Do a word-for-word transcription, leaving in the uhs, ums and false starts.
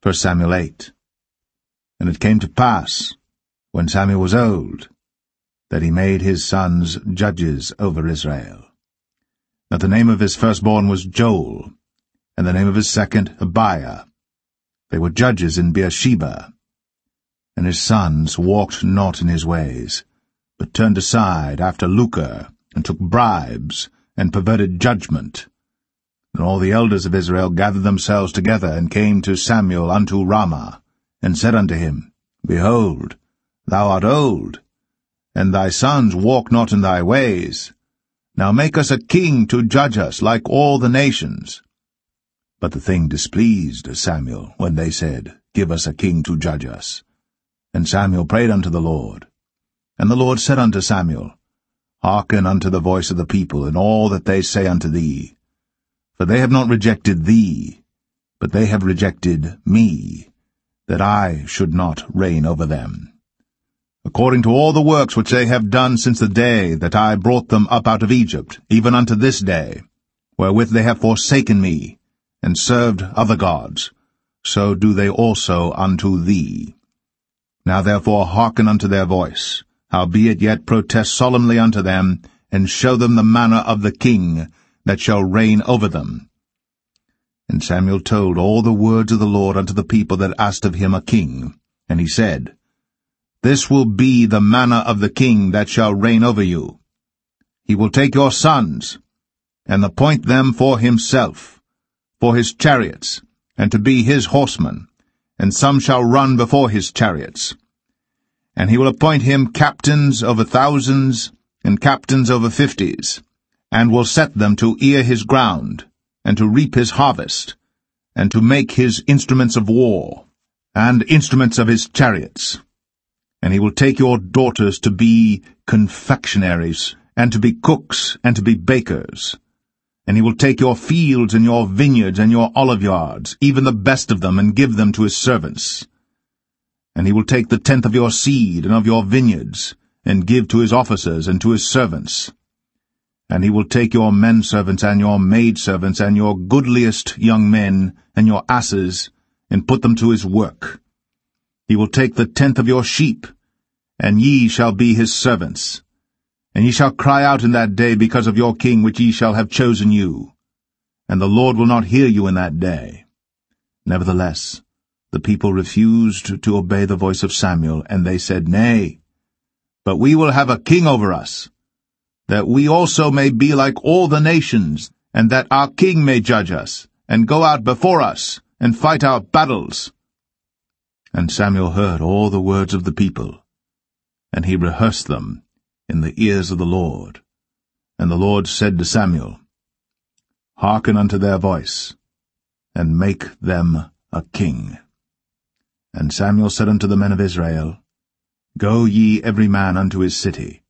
First Samuel eight. And it came to pass, when Samuel was old, that he made his sons judges over Israel. Now the name of his firstborn was Joel, and the name of his second Abiah. They were judges in Beersheba. And his sons walked not in his ways, but turned aside after lucre, and took bribes, and perverted judgment. And all the elders of Israel gathered themselves together, and came to Samuel unto Ramah, and said unto him, Behold, thou art old, and thy sons walk not in thy ways. Now make us a king to judge us like all the nations. But the thing displeased Samuel, when they said, Give us a king to judge us. And Samuel prayed unto the Lord. And the Lord said unto Samuel, Hearken unto the voice of the people in all that they say unto thee. For they have not rejected thee, but they have rejected me, that I should not reign over them. According to all the works which they have done since the day that I brought them up out of Egypt, even unto this day, wherewith they have forsaken me, and served other gods, so do they also unto thee. Now therefore hearken unto their voice, howbeit yet protest solemnly unto them, and show them the manner of the king that shall reign over them. And Samuel told all the words of the Lord unto the people that asked of him a king. And he said, This will be the manner of the king that shall reign over you. He will take your sons, and appoint them for himself, for his chariots, and to be his horsemen, and some shall run before his chariots. And he will appoint him captains over thousands, and captains over fifties, and will set them to ear his ground, and to reap his harvest, and to make his instruments of war, and instruments of his chariots. And he will take your daughters to be confectionaries, and to be cooks, and to be bakers. And he will take your fields and your vineyards and your oliveyards, even the best of them, and give them to his servants. And he will take the tenth of your seed and of your vineyards, and give to his officers and to his servants. And he will take your men-servants and your maid-servants and your goodliest young men and your asses, and put them to his work. He will take the tenth of your sheep, and ye shall be his servants. And ye shall cry out in that day because of your king which ye shall have chosen you. And the Lord will not hear you in that day. Nevertheless, the people refused to obey the voice of Samuel, and they said, Nay, but we will have a king over us, that we also may be like all the nations, and that our king may judge us, and go out before us, and fight our battles. And Samuel heard all the words of the people, and he rehearsed them in the ears of the Lord. And the Lord said to Samuel, Hearken unto their voice, and make them a king. And Samuel said unto the men of Israel, Go ye every man unto his city.